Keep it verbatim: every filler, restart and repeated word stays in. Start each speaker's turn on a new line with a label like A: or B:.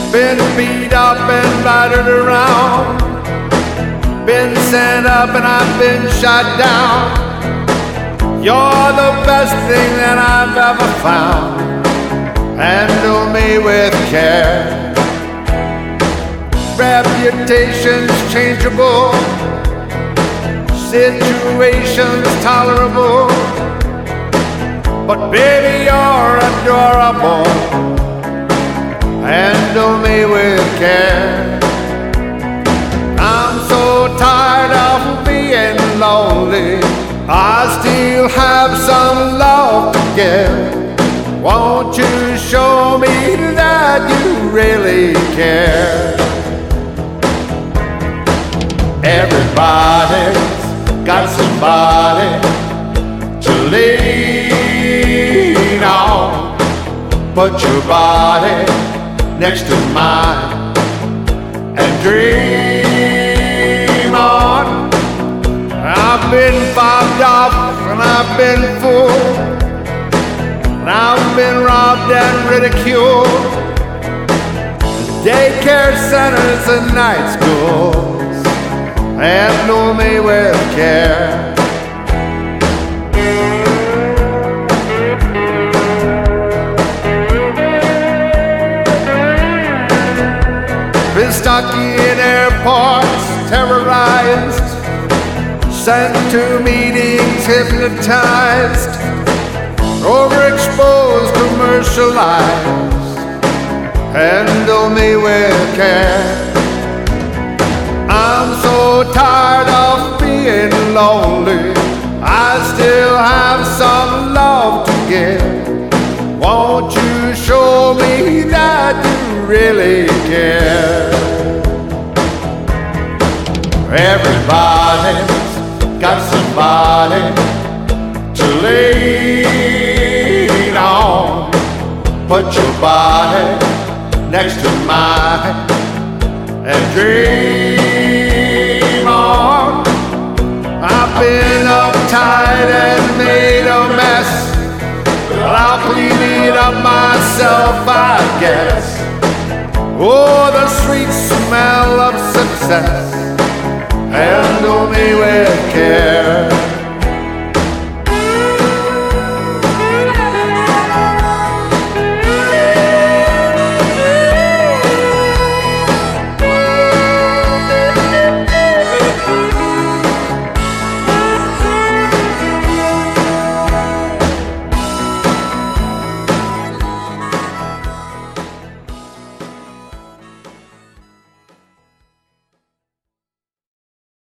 A: Been beat up and battered around, been sent up and I've been shot down. You're the best thing that I've ever found. Handle me with care. Reputation's changeable, situation's tolerable, but baby, you're adorable. Handle me with care. I'm so tired of being lonely. I still have some love to give. Won't you show me that you really care? Everybody's got somebody to lean on. Put your body next to mine and dream on. I've been fobbed off and I've been fooled, and I've been robbed and ridiculed. Daycare centers and night schools handle me with care. Been stuck in airports, terrorized, sent to meetings, hypnotized, overexposed, commercialized. Handle me with care. I'm so tired of being lonely. I still have some love to give. Won't you show me that you really care? Everybody's got somebody to lean on. Put your body next to mine and dream on. I've been uptight and made a mess, but I'll clean it up myself, I guess. Oh, the sweet smell of success. Handle me with